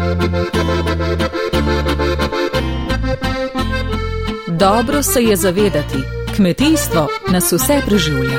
Dobro se je zavedati, kmetijstvo nas vse preživlja.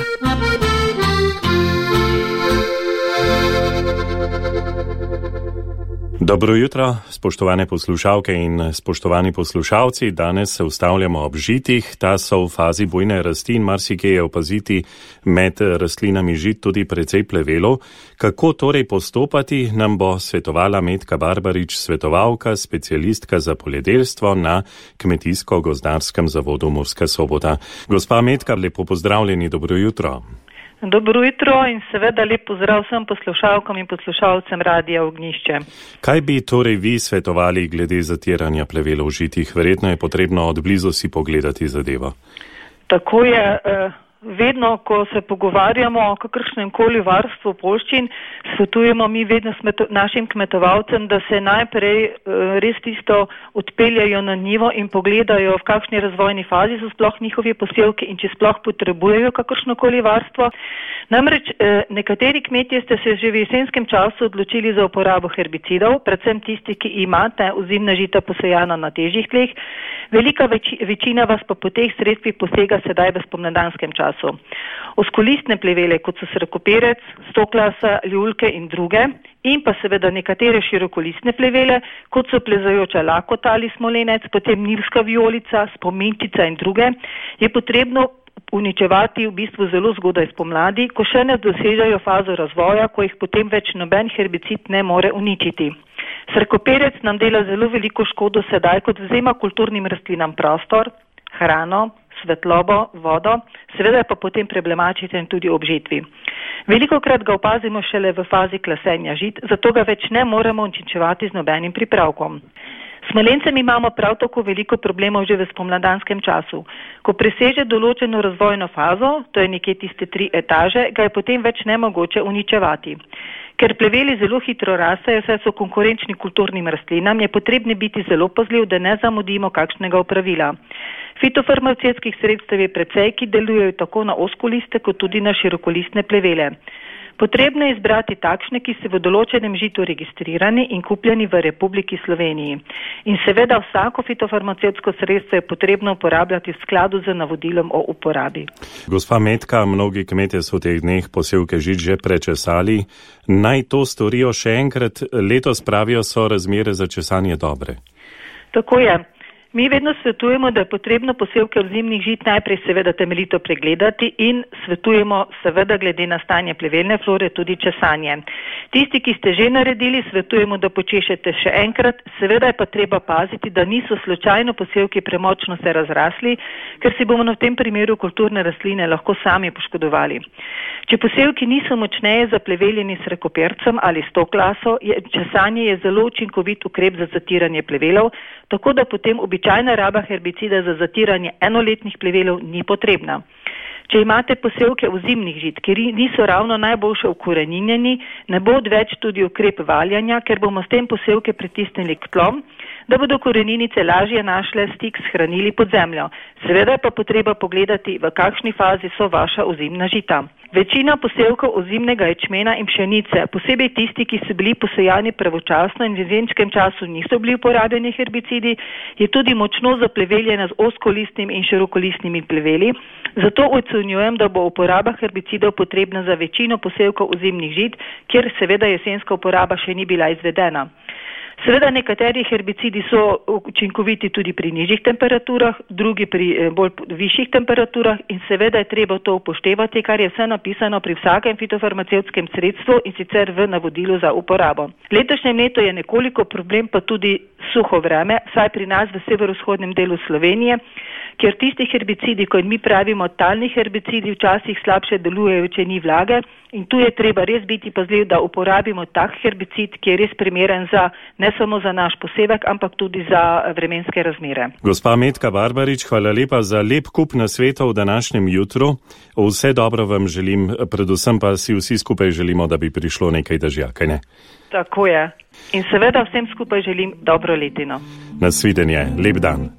Dobro jutro, spoštovane poslušalke in spoštovani poslušalci. Danes se ustavljamo ob žitih. Ta so v fazi bujne rasti in marsikje je opaziti med rastlinami žit tudi precej plevelov. Kako torej postopati, nam bo svetovala Metka Barbarič, svetovalka, specialistka za poljedelstvo na Kmetijsko-gozdarskem zavodu Murska Sobota. Gospa Metka, lepo pozdravljeni, dobro jutro. Dobro jutro in seveda lep pozdrav vsem poslušalkam in poslušalcem Radia Ognjišče. Kaj bi torej vi svetovali glede zatiranja plevelov v žitih? Verjetno je potrebno od blizu si pogledati zadevo. Tako je. Vedno, ko se pogovarjamo o kakršnem koli varstvu poljščin, svetujemo mi vedno našim kmetovalcem, da se najprej res tisto odpeljajo na njivo in pogledajo, v kakšni razvojni fazi so sploh njihovi posevki in če sploh potrebujejo kakršno koli varstvo. Namreč nekateri kmetje ste se že v jesenskem času odločili za uporabo herbicidov, predvsem tisti, ki imate ozimna žita posejana na težjih tleh. Velika večina vas pa po teh sredstvih posega sedaj v spomladanskem času. Oskolistne plevele, kot so srkoperec, stoklasa, ljulke in druge, in pa seveda nekatere širokolistne plevele, kot so plezajoča lakota ali smolenec, potem nilska vijolica, spominčica in druge, je potrebno uničevati v bistvu zelo zgodaj spomladi, ko še ne dosežejo fazo razvoja, ko jih potem več noben herbicid ne more uničiti. Srkoperec nam dela zelo veliko škodo sedaj, kot vzema kulturnim rastlinam prostor, hrano, svetlobo, vodo, seveda je pa potem problematičen tudi ob žetvi. Velikokrat ga opazimo šele v fazi klasenja žit, zato ga več ne moremo uničevati z nobenim pripravkom. S smolencem imamo prav tako veliko problemov že v spomladanskem času. Ko preseže določeno razvojno fazo, to je nekje tiste 3 etaže, ga je potem več nemogoče uničevati. Ker pleveli zelo hitro rastejo, saj so konkurenčni kulturnim rastlinam, je potrebno biti zelo pazljiv, da ne zamudimo kakšnega opravila. Fitofarmacevtskih sredstev je precej, ki delujejo tako na ozkoliste kot tudi na širokolistne plevele. Potrebno je izbrati takšne, ki so v določenem žitu registrirani in kupljeni v Republiki Sloveniji. In seveda vsako fitofarmacevtsko sredstvo je potrebno uporabljati v skladu z navodilom o uporabi. Gospa Metka, mnogi kmetje so v teh dneh posevke žit že prečesali. Naj to storijo še enkrat, letos pravijo so razmere za česanje dobre. Tako je. Mi vedno svetujemo, da je potrebno posevke ozimnih žit najprej seveda temeljito pregledati in svetujemo seveda glede na stanje plevelne flore tudi česanje. Tisti, ki ste že naredili, svetujemo, da počešete še enkrat, seveda je pa treba paziti, da niso slučajno posevki premočno se razrasli, ker si bomo v tem primeru kulturne rastline lahko sami poškodovali. Če posevki niso močneje zapleveljeni s srkopercem ali stoklaso, česanje je zelo učinkovit ukrep za zatiranje plevelov, tako da potem običajna raba herbicida za zatiranje enoletnih plevelov ni potrebna. Če imate posevke ozimnih žit, ki niso ravno najboljše ukoreninjeni, ne bo odveč tudi ukrep valjanja, ker bomo s tem posevke pritisnili k tlom, da bodo koreninice lažje našle stik s hranili pod zemljo. Seveda je pa potreba pogledati, v kakšni fazi so vaša ozimna žita. Večina posevkov ozimnega ječmena in pšenice, posebej tisti, ki so bili posejani pravočasno in v jesenskem času niso bili uporabljeni herbicidi, je tudi močno zapleveljena z ozkolistnimi in širokolistnimi pleveli. Zato ocenjujem, da bo uporaba herbicidov potrebna za večino posevkov ozimnih žit, kjer seveda jesenska uporaba še ni bila izvedena. Seveda nekateri herbicidi so učinkoviti tudi pri nižjih temperaturah, drugi pri bolj višjih temperaturah in seveda je treba to upoštevati, kar je vse napisano pri vsakem fitofarmacevtskem sredstvu in sicer v navodilu za uporabo. Letošnjem letu je nekoliko problem pa tudi suho vreme, saj pri nas v severovzhodnem delu Slovenije, kjer tisti herbicidi, kot mi pravimo talni herbicidi, včasih slabše delujejo, če ni vlage. In tu je treba res biti pazljiv, da uporabimo tak herbicid, ki je res primeren za, ne samo za naš posevek, ampak tudi za vremenske razmere. Gospa Metka Barbarič, hvala lepa za lep kup nasvetov v današnjem jutru. Vse dobro vam želim, predvsem pa si vsi skupaj želimo, da bi prišlo nekaj dežja, kaj ne? Tako je. In seveda vsem skupaj želim dobro letino. Nasvidenje, lep dan.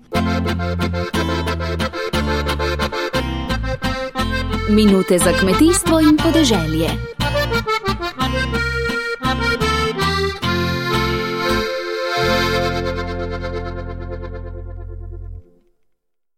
Minute za kmetijstvo in podeželje.